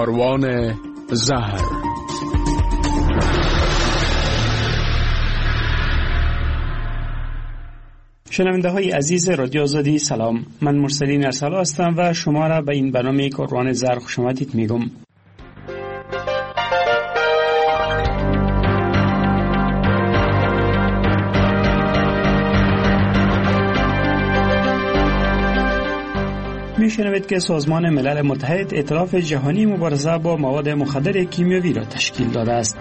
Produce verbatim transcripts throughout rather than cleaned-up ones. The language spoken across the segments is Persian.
کاروان زهر. شنونده های عزیز رادیو آزادی سلام، من مرسلین ارسلا هستم و شما را به این برنامه کاروان زهر خوش آمدید میگم. میشنوید که سازمان ملل متحد ائتلاف جهانی مبارزه با مواد مخدر کیمیایی را تشکیل داده است.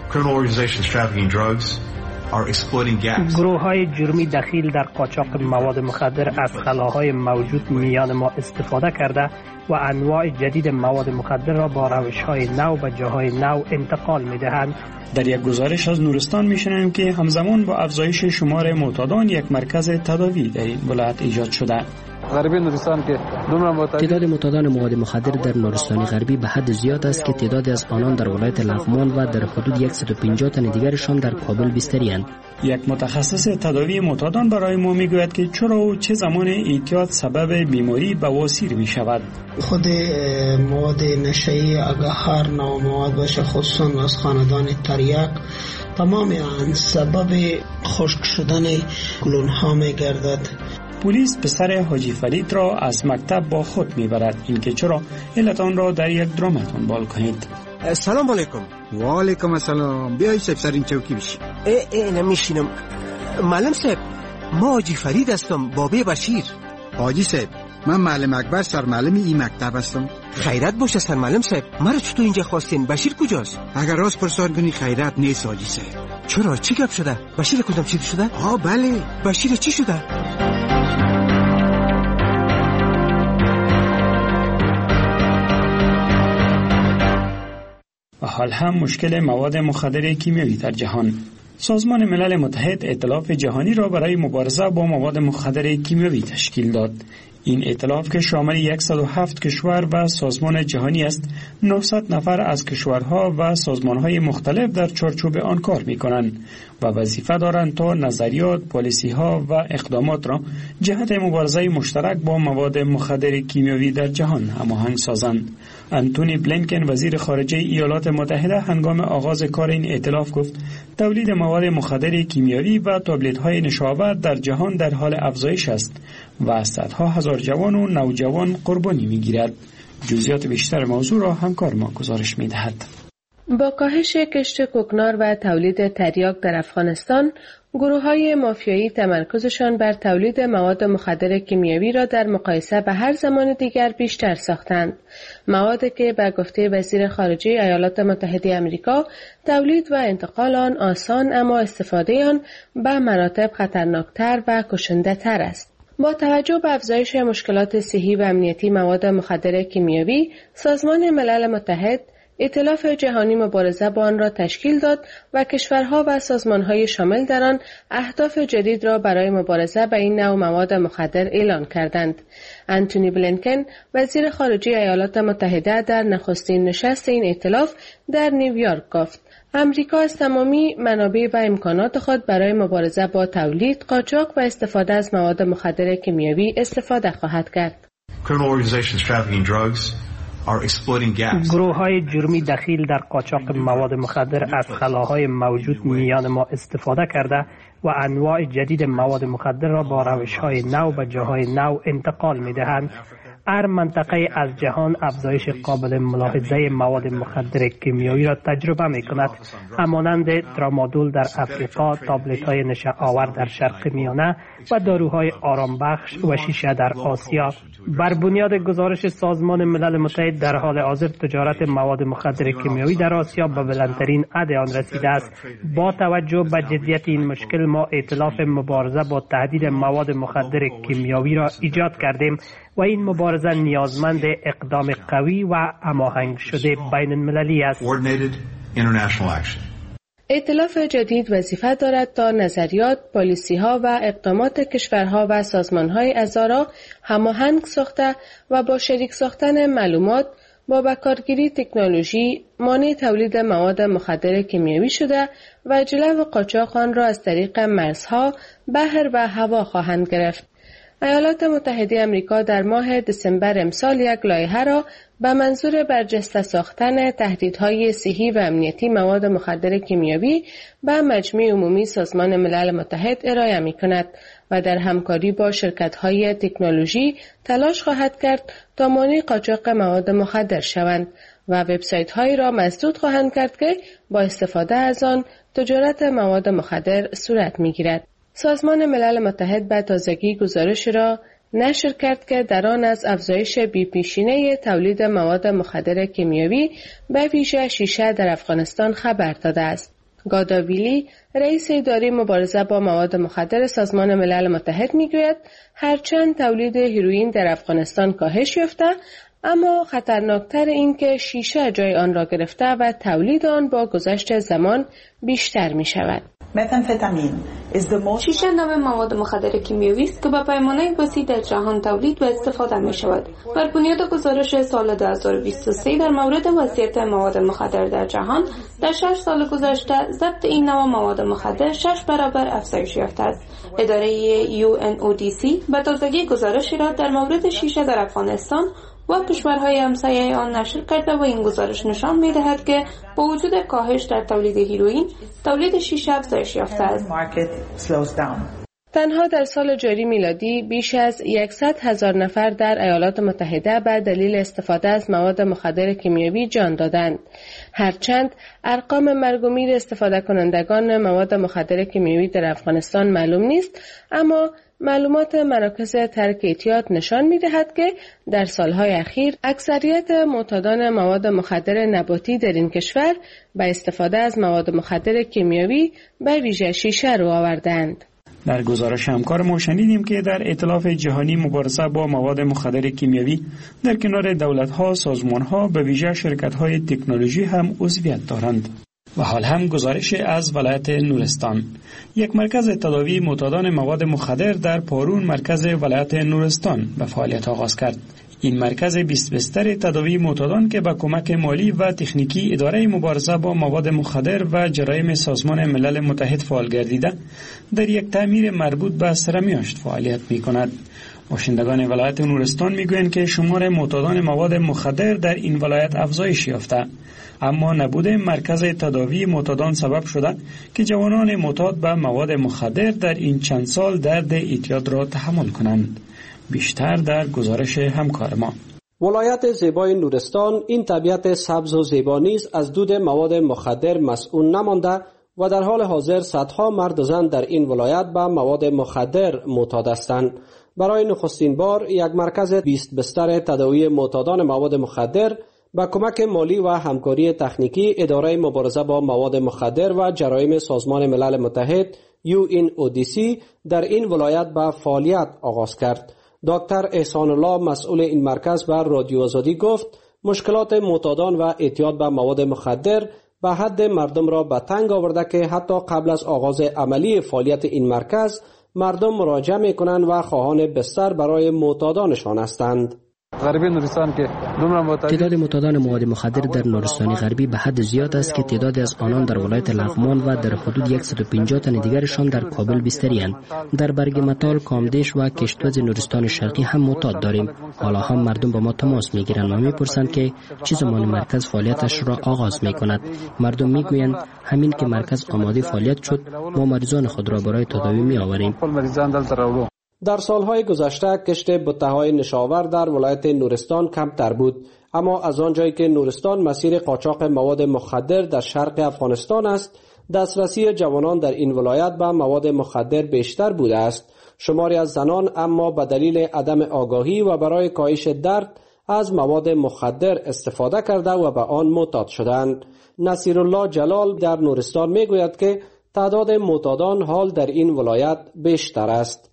گروه های جرمی دخیل در قاچاق مواد مخدر از خلاهای موجود میان ما استفاده کرده و انواع جدید مواد مخدر را با روش های نو به جاهای نو انتقال می دهند. در یک گزارش از نورستان میشنویم که همزمان با افزایش شمار معتادان یک مرکز تداوی در این ولایت ایجاد شده. غربی نورستان که تعداد معتادان مواد مخدر در نورستان غربی به حد زیاد است که تعدادی از آنان در ولایت لغمان و در حدود صد و پنجاه تن دیگرشان در کابل بستری‌اند. یک متخصص تداوی معتادان برای ما میگوید که چرا و چه زمان اعتیاد سبب بیماری بواسیر می شود. خود مواد نشئی اگر هر نوع مواد باشه، خصوصا از خاندان تریاک، تمام آن سبب خشک شدن گلون ها می گردد. پلیس پسر حاجی فرید را از مکتب با خود میبرد. اینکه چرا علت آن را در یک درام دنبال کنید. سلام علیکم. و علیکم السلام. بیایی صاحب سر این چوکی بشی. ای ای نمیشینم. معلم صاحب، ما حاجی فرید هستم، بابی بشیر. حاجی صاحب، من معلم اکبر سرمعلم این مکتب هستم. خیرت باشه سرمعلم صاحب، مرا چطور اینجا خواستین؟ بشیر کجاست؟ اگر راست پرسان کنی خیرت نیست حاجی صاحب. چرا؟ چی گپ شده؟ بشیر کدام چی شده؟ ها بله. بشیر چی شده؟ و حال هم مشکل مواد مخدر کیمیایی در جهان. سازمان ملل متحد ائتلاف جهانی را برای مبارزه با مواد مخدر کیمیایی تشکیل داد. این ائتلاف که شامل صد و هفت کشور و سازمان جهانی است، نهصد نفر از کشورها و سازمانهای مختلف در چارچوب آن کار می‌کنند و وظیفه دارند تا نظریات، پالیسی‌ها و اقدامات را جهت مبارزه مشترک با مواد مخدر کیمیایی در جهان هماهنگ سازند. انتونی بلینکن وزیر خارجه ایالات متحده هنگام آغاز کار این ائتلاف گفت تولید مواد مخدر کیمیایی و تابلت‌های نشابت در جهان در حال افزایش است و صدها هزار جوان و نوجوان قربانی می‌گیرد. جزئیات بیشتر موضوع را همکار ما گزارش می‌دهد. با کاهش کشت کوکنار و تولید تریاک در افغانستان، گروه‌های مافیایی تمرکزشان بر تولید مواد مخدر کیمیایی را در مقایسه به هر زمان دیگر بیشتر ساختند. موادی که به گفته وزیر خارجه ایالات متحده آمریکا تولید و انتقال آن آسان، اما استفاده آن به مراتب خطرناکتر و کشنده‌تر است. با توجه به افزایش مشکلات صحی و امنیتی مواد مخدر کیمیایی، سازمان ملل متحد ائتلاف جهانی مبارزه با آن را تشکیل داد و کشورها و سازمانهای شامل در آن اهداف جدید را برای مبارزه با این نوع مواد مخدر اعلان کردند. انتونی بلینکن وزیر خارجه ایالات متحده در نخستین نشست این ائتلاف در نیویورک گفت امریکا از تمامی منابع و امکانات خود برای مبارزه با تولید، قاچاق و استفاده از مواد مخدر کیمیایی استفاده خواهد کرد. گروه های جرمی دخیل در قاچاق مواد مخدر از خلاهای موجود میان ما استفاده کرده و انواع جدید مواد مخدر را با روش های نو به جاهای نو انتقال می دهند. هر منطقه از جهان افزایش قابل ملاحظه مواد مخدر کیمیایی را تجربه می کند، همانند ترامادول در افریقا، تابلت های نشه آور در شرق میانه و داروهای آرام بخش و شیشه در آسیا. بر بنیاد گزارش سازمان ملل متحد در حال حاضر تجارت مواد مخدر کیمیایی در آسیا به بلندترین حد آن رسیده است. با توجه به جدیت این مشکل، ما ائتلاف مبارزه با تهدید مواد مخدر کیمیایی را ایجاد کردیم و این مبارزه نیازمند اقدام قوی و هماهنگ شده بین المللی است. ائتلاف جدید وظیفه دارد تا نظریات، پالیسی‌ها و اقدامات کشورها و سازمان‌های اعضا را هماهنگ ساخته و با شریک ساختن معلومات، با بکارگیری تکنولوژی، مانع تولید مواد مخدر کیمیایی شده و جلو قاچاق آن را از طریق مرزها، بحر و هوا خواهند گرفت. ایالات متحده آمریکا در ماه دسامبر امسال یک لایحه را به منظور برجسته ساختن تهدیدهای صحی و امنیتی مواد مخدر کیمیایی به مجمع عمومی سازمان ملل متحد ارائه می‌کند و در همکاری با شرکت‌های تکنولوژی تلاش خواهد کرد تا مانع قاچاق مواد مخدر شوند و وبسایت‌هایی را مسدود خواهند کرد که با استفاده از آن تجارت مواد مخدر صورت می‌گیرد. سازمان ملل متحد به تازگی گزارش را نشر کرد که در آن از افزایش بی‌پیشینه تولید مواد مخدر کیمیایی به ویژه شیشه در افغانستان خبر داده است. گاداویلی، رئیس اداره مبارزه با مواد مخدر سازمان ملل متحد میگوید هرچند تولید هیروئین در افغانستان کاهش یافته، اما خطرناکتر این که شیشه جای آن را گرفته و تولید آن با گذشت زمان بیشتر می شود. شیشه نوع مواد مخدر کیمیایی است که به پیمانه وسیع در جهان تولید و استفاده می شود. بر بنیاد گزارش سال دو هزار و بیست و سه در مورد وضعیت مواد مخدر در جهان، در شش سال گذشته ضبط این نوع مواد مخدر شش برابر افزایش یافته است. اداره یو ان او دی سی به تازگی گزارشی را در مورد شیشه در افغانستان و کشورهای همسایه آن نشر کرده و این گزارش نشان می‌دهد که با وجود کاهش در تولید هیروئین، تولید شیشه افزایش یافته است. تنها در سال جاری میلادی بیش از صد هزار نفر در ایالات متحده به دلیل استفاده از مواد مخدر کیمیایی جان دادند. هرچند ارقام مرگ و میر استفاده کنندگان مواد مخدر کیمیایی در افغانستان معلوم نیست، اما معلومات مراکز ترک اعتیاد نشان می‌دهد که در سالهای اخیر اکثریت معتادان مواد مخدر نباتی در این کشور به استفاده از مواد مخدر کیمیایی به ویژه شیشه رو آوردند. در گزارش همکار ما شنیدیم که در ائتلاف جهانی مبارزه با مواد مخدر کیمیایی در کنار دولت‌ها، سازمان‌ها به ویژه شرکت‌های تکنولوژی هم عضویت دارند. و حال هم گزارش از ولایت نورستان. یک مرکز تداوی معتادان مواد مخدر در پارون مرکز ولایت نورستان به فعالیت آغاز کرد. این مرکز بیست بستر تداوی معتادان که با کمک مالی و تکنیکی اداره مبارزه با مواد مخدر و جرایم سازمان ملل متحد فعال گردیده، در یک تعمیر مربوط به سرمیاشت فعالیت می کند. باشندگان ولایت نورستان میگویند که شمار معتادان مواد مخدر در این ولایت افزایش یافته، اما نبود مرکز تداوی معتادان سبب شده که جوانان معتاد به مواد مخدر در این چند سال درد اعتیاد را تحمل کنند. بیشتر در گزارش همکار ما. ولایت زیبای نورستان این طبیعت سبز و زیبا نیز از دود مواد مخدر مسئول نمانده و در حال حاضر صدها مرد و زن در این ولایت به مواد مخدر معتاد هستند. برای نخستین بار یک مرکز بیست بستر تداوی معتادان مواد مخدر با کمک مالی و همکاری تکنیکی اداره مبارزه با مواد مخدر و جرایم سازمان ملل متحد یو ان او دی سی در این ولایت به فعالیت آغاز کرد. دکتر احسان الله مسئول این مرکز به رادیو آزادی گفت مشکلات معتادان و اعتیاد به مواد مخدر به حد مردم را به تنگ آورده که حتی قبل از آغاز عملی فعالیت این مرکز مردم مراجعه می‌کنند و خواهان بستر برای معتادانشان هستند. تعداد معتادان مواد مخدر در نورستان غربی به حد زیاد است که تعدادی از آنان در ولایت لغمان و در حدود صد و پنجاه تن دیگرشان در کابل بستری‌اند. در برگ متال، کامدیش و کشتوز نورستان شرقی هم معتاد داریم. حالا هم مردم با ما تماس میگیرند و میپرسند که چه زمان مرکز فعالیتش را آغاز میکند. مردم میگویند همین که مرکز آماده فعالیت شد ما مریضان خود را برای تداوی میآوریم. در سالهای گذشته کشت بته‌های نشاور در ولایت نورستان کمتر بود، اما از آنجایی که نورستان مسیر قاچاق مواد مخدر در شرق افغانستان است، دسترسی جوانان در این ولایت به مواد مخدر بیشتر بوده است. شماری از زنان اما به دلیل عدم آگاهی و برای کاهش درد از مواد مخدر استفاده کرده و به آن معتاد شدند. نصیرالله جلال در نورستان میگوید که تعداد معتادان حال در این ولایت بیشتر است.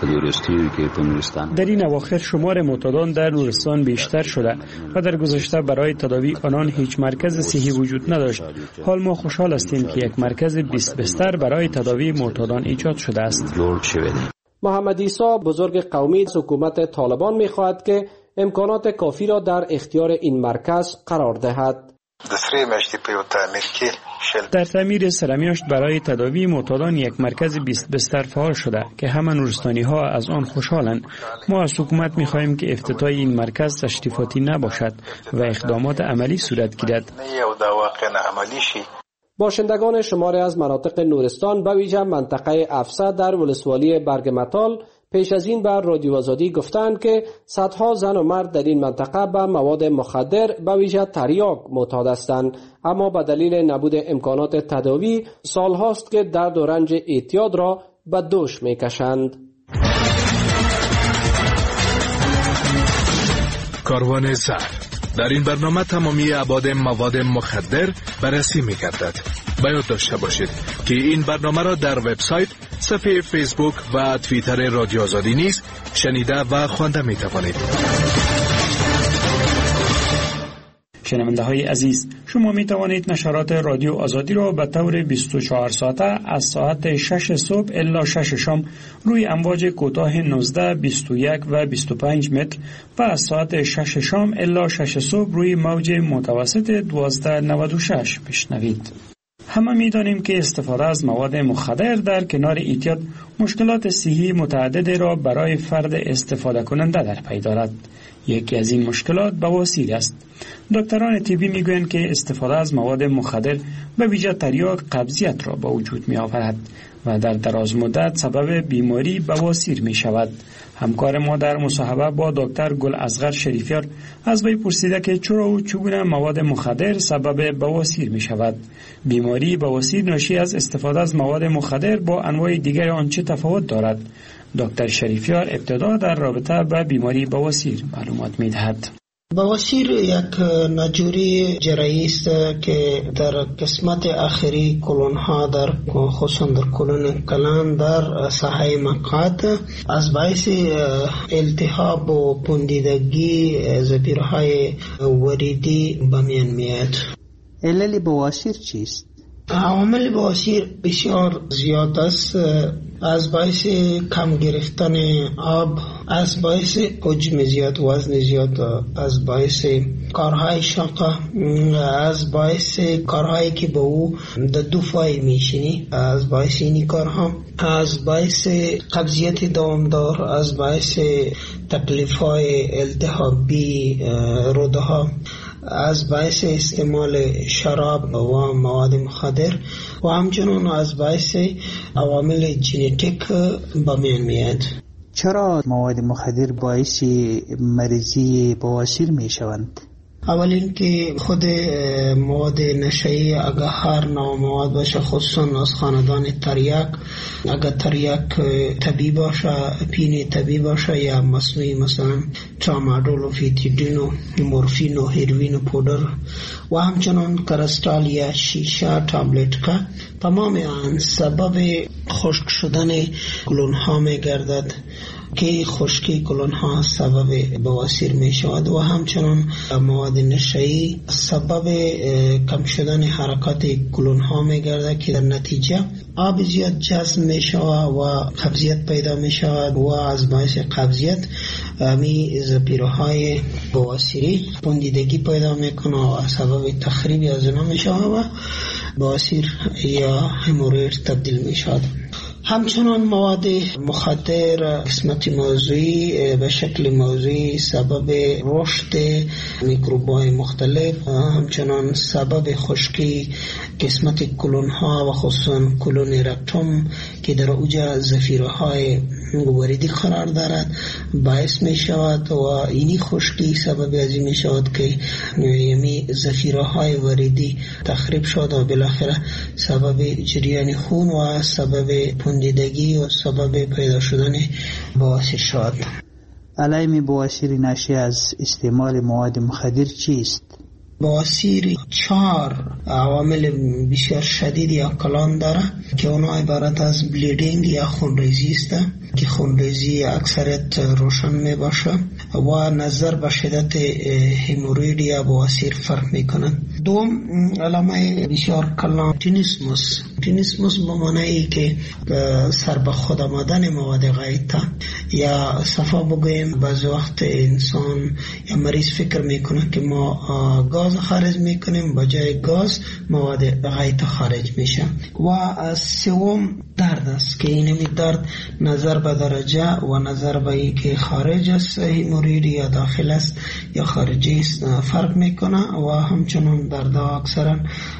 در این اواخر شمار معتادان در نورستان بیشتر شده و در گذشته برای تداوی آنان هیچ مرکز صحی وجود نداشت. حال ما خوشحال هستیم که یک مرکز بیست بستر برای تداوی معتادان ایجاد شده است. محمد عیسی بزرگ قومی از حکومت طالبان می‌خواهد که امکانات کافی را در اختیار این مرکز قرار دهد. د سری میاشتې په یو تعمیر کې در تعمیر سرمیاشت برای تداوی معتادان یک مرکز بیست بستر فعال شده که همه نورستانی ها از آن خوشحالند. ما از حکومت می خواهیم که افتتاح این مرکز تشریفاتی نباشد و اقدامات عملی صورت گیرد. باشندگان شماری از مناطق نورستان به ویژه منطقه افسا در ولسوالی برگمتال پیش از این بر رادیو آزادی گفتند که صدها زن و مرد در این منطقه به مواد مخدر به ویژه تریاک معتاد هستند، اما به دلیل نبود امکانات تداوی سالهاست که درد و رنج اعتیاد را به دوش میکشند. کاروان زهر در این برنامه تمامی ابعاد مواد مخدر بررسی می‌گردد. باید داشته باشید که این برنامه را در وبسایت، صفحه فیسبوک و توییتر رادیو آزادی نیز شنیده و خوانده می‌توانید. شنونده های عزیز، شما می توانید نشرات رادیو آزادی را به طور بیست و چهار ساعته از ساعت شش صبح الی شش شام روی امواج کوتاه نوزده، بیست و یک و بیست و پنج متر و از ساعت شش شام الی شش صبح روی موج متوسط دوازده نود و شش بشنوید. همه می دانیم که استفاده از مواد مخدر در کنار اعتیاد مشکلات صحی متعددی را برای فرد استفاده کننده در پی دارد. یکی از این مشکلات بواسیر است. دکتران طبی میگویند که استفاده از مواد مخدر به ویژه تریاک قبضیت را به وجود می آورد و در دراز مدت سبب بیماری بواسیر می شود. همکار ما در مصاحبه با دکتر گل اصغر شریفیار از وی پرسیده که چرا و چگونه مواد مخدر سبب بواسیر می شود. بیماری بواسیر ناشی از استفاده از مواد مخدر با انواع دیگر آن چه تفاوت دارد؟ دکتر شریفیار ابتدا در رابطه با بیماری بواسیر معلومات می دهد. بواسیر یک ناجوری جراحی است که در قسمت آخری کلون ها در خصوصا در کلون کلان در ساحه مقعد از باعث التهاب و پوندیدگی زپیرهای وریدی به میان میاد. علل بواسیر چیست؟ عوامل بواسیر بسیار زیاد است، از باعث کم گرفتن آب، از باعث حجم زیاد، وزن زیاد، از باعث کارهای شاقه، از باعث کارهایی که به او در دو فای میشینی، از باعث اینی کارها، از باعث قبضیت دوامدار، از باعث تکلیف‌های التهابی روده ها، از باعث استعمال شراب و مواد مخدر و همچنان از باعث عوامل ژنتیک به میان میاد. چرا مواد مخدر باعث مریضی بواسیر می شوند؟ اولین که خود مواد نشئی اگر هر نوع مواد باشه، خصوصا از خاندان تریاک، اگر تریاک طبیعی باشه، پین طبیعی باشه یا مصنوعی، مثلا ترامادول و فیتیدین و مورفین و هیروین و پودر و همچنان کرستال یا شیشه تابلت کا، تمام آن سبب خشک شدن کلون ها می گردد که خشکی کلون ها سبب بواسیر می شود و همچنان مواد نشئی سبب کم شدن حرکات کلون ها می گردد که در نتیجه آب زیاد جذب می شود و قبضیت پیدا می شود و از باعث قبضیت می زپیرهای بواسیری پوندیدگی پیدا می کنه و سبب تخریب از اونا می شود و بواسیر یا هموروید تبدیل می شود. همچنان مواد مخدر قسمت موضوعی به شکل موضوعی سبب رشد میکروب‌های مختلف، همچنان سبب خشکی قسمت کلون ها و خصوصا کلون رکتوم که در اوجه زفیرهای وریدی قرار دارد باعث می شود و اینی خشکی سبب ازی می شود که یمی زفیرهای وریدی تخریب شد و بالاخره سبب جریان خون و سبب پوندیدگی و سبب پیدا شدن بواسیر شد. علائم بواسیر ناشی از استعمال مواد مخدر چیست؟ بواسیر چهار عوامل بسیار شدید یا کلان داره که اونا عبارت از بلیڈنگ یا خونریزی است که خونریزی اکثرت روشن می باشه و نظر به شدت هموروید یا بواسیر فرق می کنند. دوم علامه بسیار کلان تینیسموس تینیسموس بمانه ای که سر به خود آمدن مواد غیطه یا صفا بگویم بعض وقت انسان یا مریض فکر میکنه که ما گاز خارج میکنیم، بجای گاز مواد غیطه خارج میشه. و سوم درد است که اینمی درد نظر به درجه و نظر به ای که خارج است هیموروید یا داخل است یا خارجی است فرق میکنه و همچنان درد اکثرا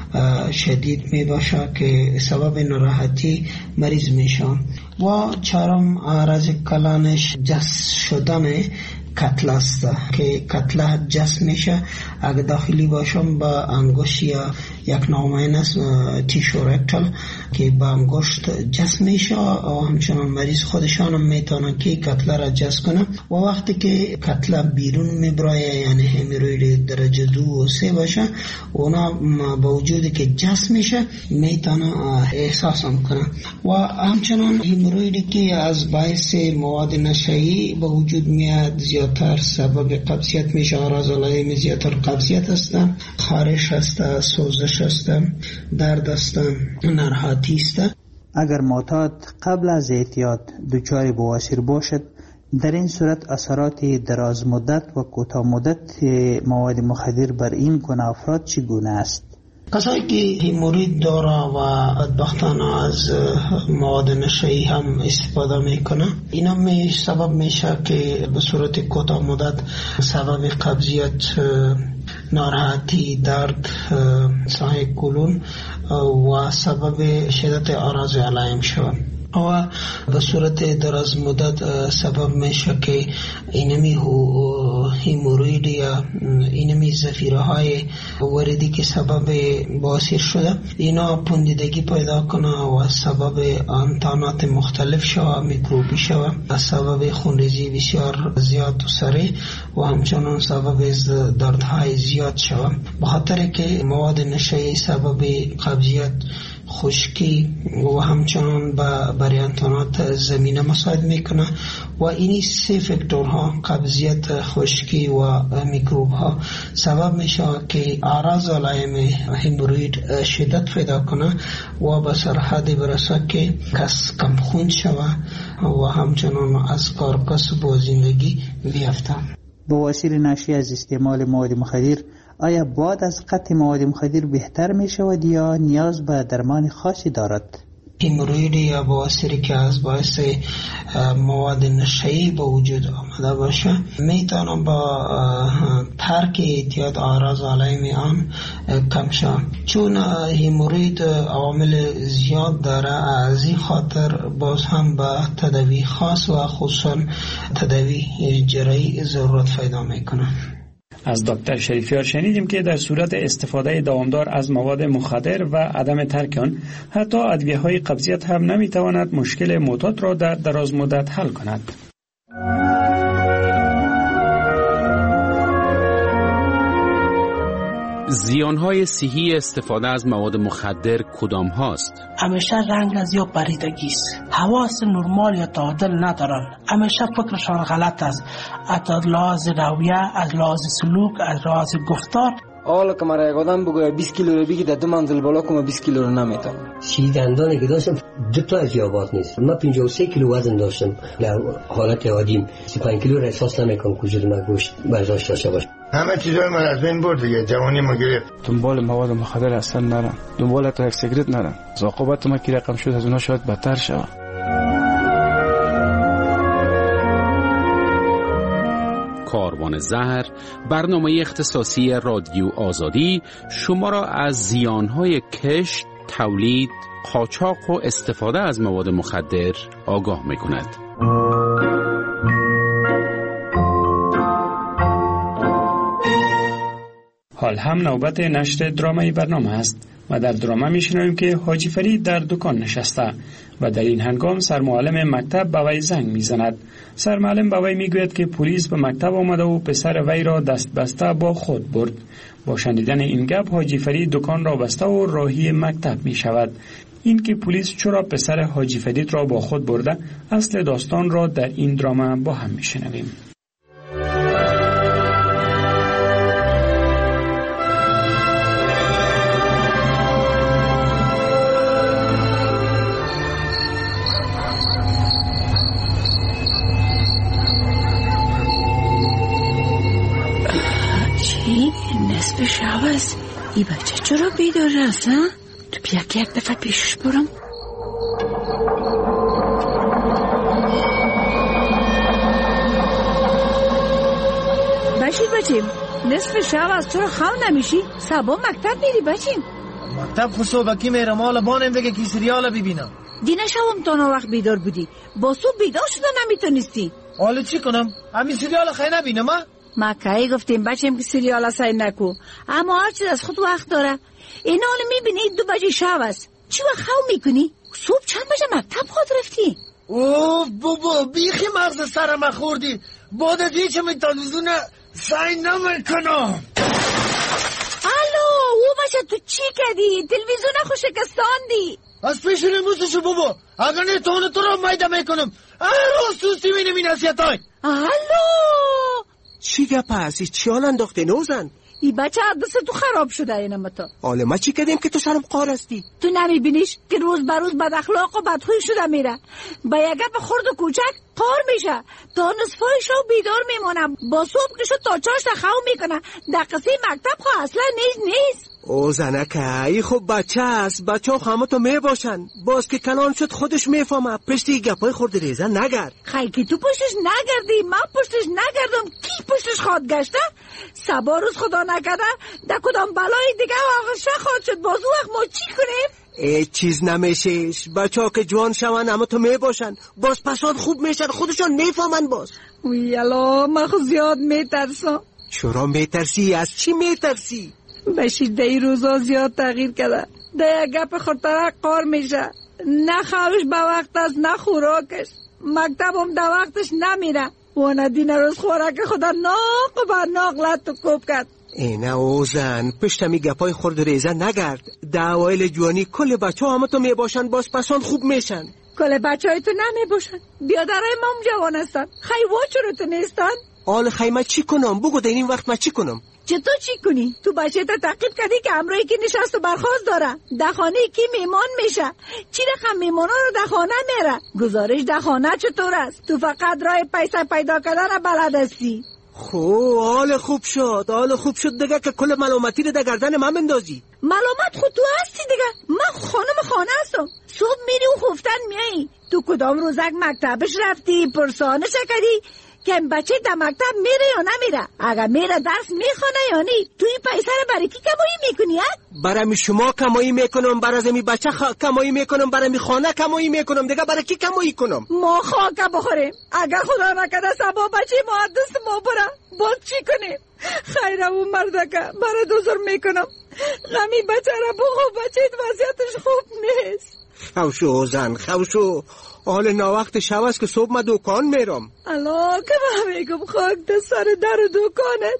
شدید می باشه که سبب ناراحتی مریض میشه. و چهارم عرض کلانش جس شدن کتله است که کتله جس میشه اگه داخلی باشم با انگشت یا یک نامین است تیشو رکتل که با انگشت جس میشه و همچنان مریض خودشان هم میتونن که کتله را جس کنه و وقتی که کتله بیرون میبرایه یعنی هیموروید درجه دو و سه باشه اونا با وجودی که جس میشه میتونه احساس هم کنه. و همچنان هیمورویدی که از باعث مواد نشئی به وجود میاد زیادتر سبب قبضیت میشه، آراز علائم زیادتر قبضیت هستن، خارش هستن، سوزش هستن، درد هستن، ناراحتی هستن. اگر معتاد قبل از اعتیاد دچار بواسیر باشد، در این صورت اثرات دراز مدت و کوتاه مدت مواد مخدر بر این گونه افراد چگونه است؟ کسایی که هیموروید داره و بدبختانه از مواد نشئی هم استفاده میکنه، اینا می سبب میشه که به صورت کوتاه مدت سبب قبضیت، ناراحتی، درد، سایه کلون و سبب شدت آراز علائم شود و به صورت دراز مدت سبب میشه که اینمی هیموروید یا اینمی زفیره های وردی که سبب بواسیر شده اینا پوندیدگی پیدا کنه و سبب انتانات مختلف شوه، میکروبی شوه، سبب خونریزی بسیار زیاد و سریع و همچنان سبب دردهای زیاد شوه، به خاطر که مواد نشئی سبب قبضیت، خشکی و همچنان با بریانتانات زمینه مساعد میکنه و اینی سه فاکتورها قبضیت، خشکی و میکروب ها سبب میشه که اعراض علائم هیموروید شدت پیدا کنه و به سرحد برسه که کس کم خون شوه و همچنان از کار کسب و زندگی بیفته. بواسیر ناشی از استعمال مواد مخدر آیا بعد از قطع مواد مخدر بهتر می شود یا نیاز به درمان خاصی دارد؟ هیموروید یا بواسیری که از باعث مواد نشئی به وجود آمده باشه میتونه با ترک اعتیاد اعراض علائم آن کم شود، چون هیموروید عوامل زیاد داره. از این خاطر باز هم به تداوی خاص و خصوصا تداوی جراحی ضرورت پیدا میکنه. از دکتر شریفیار شنیدیم که در صورت استفاده دوامدار از مواد مخدر و عدم ترک آن حتی ادویه‌های قبضیت هم نمیتواند مشکل معتاد را در دراز مدت حل کند. زیانهای صحی استفاده از مواد مخدر کدام هاست؟ همیشه رنگ از یا پریدگی است، حواس نرمال یا تعادل ندارن، همیشه فکرشان غلط است، از لحاظ رویه، از لحاظ سلوک، از لحاظ گفتار. حالا که مرا یک آدم بگوید بیست کیلو رو بگی در دو منزل بالا کنم بیست کیلو رو نمیتونم. سی دندانی که داشتم دو تا از یابات نیست. من پنجاه و سه کیلو وزن داشتم، در حالت عادیم سی و پنج کیلو را احساس نمیکنم که وجود من گوشت برداشت داشته باشه. همه چیزای من از بین برد دیگه، جوانی ما گرفت. دنبال مواد مخدر اصلا نرم، دنبال تا یک سیگرت نرم. عاقبت ما که رقم شد از اونها شاید بدتر شود. کاروان زهر، برنامه اختصاصی رادیو آزادی شما را از زیانهای کشت، تولید، قاچاق و استفاده از مواد مخدر آگاه می‌کند. حال هم نوبت نشر درامای برنامه است و در درامه میشنویم که حاجی فرید در دکان نشسته و در این هنگام سرمعلم مکتب به وی زنگ میزند. سرمعلم به وی میگوید که پلیس به مکتب آمده و پسر وی را دست بسته با خود برد. با شنیدن این گپ حاجی فرید دکان را بسته و راهی مکتب می شود. این که پلیس چرا پسر حاجی فرید را با خود برده، اصل داستان را در این درامه با هم میشنویم. نصف شب است. ای بچه چرا بیدار است ها؟ تو بیا که یک دفعه پیشش برم. بشیر بچیم نصف شب است، چرا خواب نمیشی؟ صبح مکتب میری بچیم؟ مکتب خود صبحکی میرم، حالا بانم بگه که سریال ببینم. دینا شبم تا وقت بیدار بودی، با صبح بیدار شده نمیتونستی. حالا چی کنم؟ همین سریال خیلی نبینم ها؟ ما که گفتیم بچیم که سریال سعی نکو، اما هر چیز از خود وقت داره. این حال میبینی دو بجه شب است، چی وقت خواب میکنی؟ صبح چند بجه مکتب خود رفتی؟ اوه بابا بیخی مغز سرم خوردی، بعد از هیچ می تلویزیون سعی نمیکنم. الو او بچه تو چی کردی؟ تلویزیون خود شکستاندی. از پیش نموزشو بابا، اگر نه تانه تو را میده میکنم. ارو سوستی می نمی نصیحت های. الو چی گپ هستی؟ چی حال انداخته نوزن؟ ای بچه دست تو خراب شده اینم تو. حالا ما چی کردیم که تو سرم قار هستی؟ تو نمیبینیش که روز بر روز بد اخلاق و بدخوی شده میره، با یک گپ خرد و کوچک قار میشه، تا نصفای شب بیدار میمونم، با صبح که شد تا چاشت خواب میکنه، در قصه مکتب خو اصلا نیست نیست. او زنکه ای خب بچه است، بچه ها همه تو میباشن، باز که کلان شد خودش میفهمه، پشتی گپای خورد ریزه نگرد. خیلی که تو پشتش نگردی، من پشتش نگردم، کی پشتش خواد گشته؟ سبا روز خدا نکرده در کدام بلای دیگه واقعش خواد شد، بازو وقت ما چی کنیم؟ ای چیز نمیشهش، بچه ها که جوان شون همه تو میباشن، باز پساد خوب میشن، خودشان میفهمن باز. وی الا من خود زیاد میترسم. چرا میترسی؟ از چی میترسی؟ بشیر دی روزا زیاد تغییر کرده، در یک گپ خورترک قار میشه، نه خوابش به وقت است نه خوراکش، مکتبم در وقتش نمیره و ندین روز خوراک خدا ناق و ناق لط و کوب کرد. اینه اوزن پشت می گپای خورد ریزه نگرد، در اوایل جوانی کل بچه ها همه تو میباشن، باز پسان خوب میشن. کل بچه های تو نمیباشن، بیادرهای ما هم جوان هستن، خیلی چرا تو نیستن؟ آل خیمه چی کنم؟ بگو در این وقت ما چی کنم؟ چطور چی کنی؟ تو بچه تا تعقیب کردی که امروی که نشست و برخواست داره، در خانه کی میمان میشه، چی رقم میمانا رو در خانه میره، گزارش در خانه چطور است؟ تو فقط راه پیسه پیدا کردن بلد هستی. خو حال خوب شد، حال خوب شد دیگه که کل ملامتی رو در گردن من بندازی. ملامت خود تو هستی دیگه، من خانم خانه هستم، صبح میری و خفتن میایی، تو کدام روزک مکتبش رفتی، پرسانش کردی که این بچه در مکتب میره یا نمیره، اگر میره درس میخونه یا نی، توی پیسه رو برای کی کمایی میکنی ها؟ برای شما کمایی میکنم، برای می بچه خ... کمایی میکنم، برای می خانه کمایی میکنم دیگه، برای کی کمایی کنم؟ ما خاک بخوریم، اگر خدا نکرده سبا بچه ما دست ما بره باز چی کنیم؟ خیرم اون مردکه برای دوزر میکنم، غمی بچه را بخو، بچه وضعیتش خوب نیست. خوشو زن خوشو، حال ناوقت شب است که صبح ما دکان میرم. الا که من میگم خاک در سر در دکانت،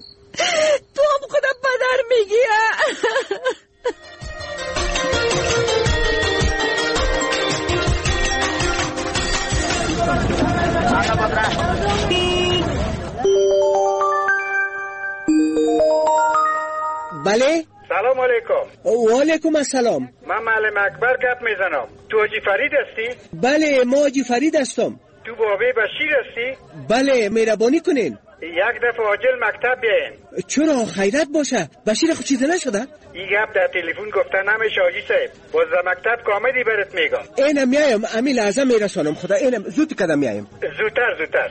تو هم خودم بدر میگی. بله؟ سلام علیکم. و علیکم السلام. من معلم اکبر گپ میزنم. تو حاجی فرید هستی؟ بله ما حاجی فرید هستم. تو بابی بشیر هستی؟ بله مهربانی کنین. یک دفعه عاجل مکتب بیاین. چرا خیرت باشه؟ بشیر خود چیزی نشده؟ این گپ در تلفن گفته نمیشه حاجی صاحب. باز در مکتب کاملی برات میگم. اینم میایم، امی لحظه میرسانم خدا، اینم زود کدام میایم. زودتر زودتر.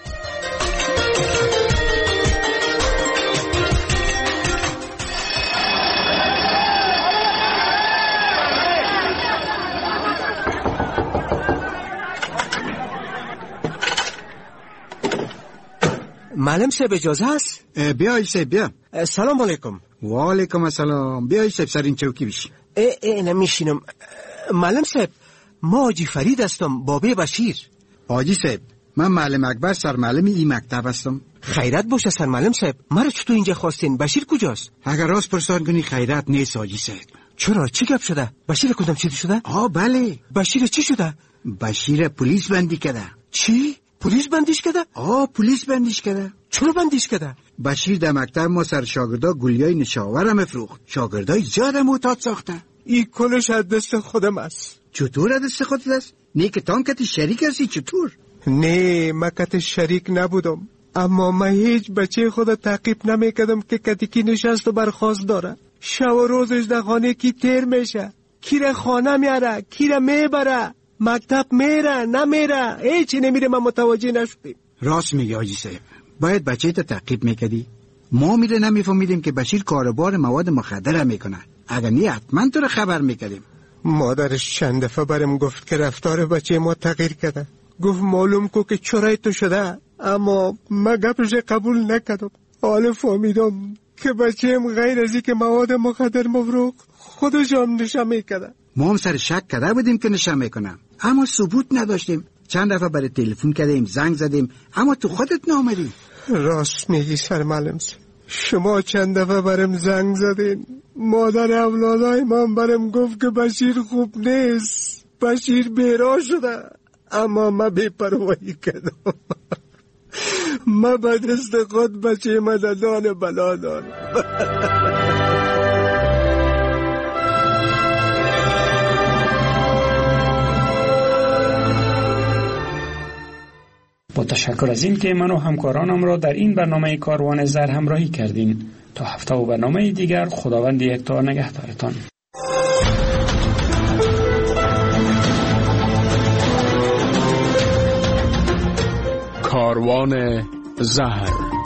معلم صاحب اجازه هست؟ بیا ایسه بیا. سلام علیکم. و علیکم السلام. بیا ایسه سر این چوکی بشی. ای ای نمیشینم. معلم صاحب ما حاجی فرید هستم، بابی بشیر. حاجی صاحب من معلم اکبر سرمعلم این مکتب هستم. خیرت باشه سرمعلم صاحب، مرا چطور اینجا خواستین؟ بشیر کجاست؟ اگر راست پرسان کنی خیرت نیست حاجی صاحب. چرا چی گپ شده؟ بشیر کدام چیزی شده؟ آه بله. بشیر چی شده؟ بشیر پلیس بندی کرده. چی؟ پلیس بندیش کرده؟ آه پلیس بندیش کرده. چرا بندیش کرده؟ بشیر در مکتب ما سر شاگردا گلیای نشاور مفروخت. شاگردای زیاد معتاد ساخته. این کلش از دست خودم است. چطور از دست خودت است؟ نه که تان کتی شریک هستی چطور؟ نه من کتی شریک نبودم. اما من هیچ بچه خود تعقیب نمیکردم که کتیکی نشست و برخواست داره. شب و روزش در خانه کی تیر میشه، کی را خانه میاره، کی را میبره، مکتب میره نمیره، هیچی نمیره. من متوجه نشدیم. راست میگه حاجی صاحب، باید بچه تا تعقیب میکردی. ما میره نمیفهمیدیم که بشیر کاروبار مواد مخدر میکنه. اگر نی حتما تو رو خبر میکردیم. مادرش چند دفعه برم گفت که رفتار بچه ما تغییر کرده. گفت معلوم کو که چرای تو شده، اما من گپش قبول نکردم. حالا فهمیدم که بچه‌م غیر از اینکه مواد مخدر مفروخ خودش هم نشه میکرده. ما هم سر شک کرده بودیم که نشه میکنم، اما ثبوت نداشتیم. چند دفعه برای تلفن کردیم، زنگ زدیم، اما تو خودت نامدی. راست میگی سرمعلم. شما چند دفعه برم زنگ زدین. مادر اولادای من برم گفت که بشیر خوب نیست، بشیر بیرا شده، اما من بی‌پروايي کردم. من به دست خود بچه مددان بلا دارم. با تشکر از این که من و همکارانم را در این برنامه کاروان زر همراهی کردین. تا هفته و برنامه دیگر خداوند یکتا نگهدارتان. کاروان زهر.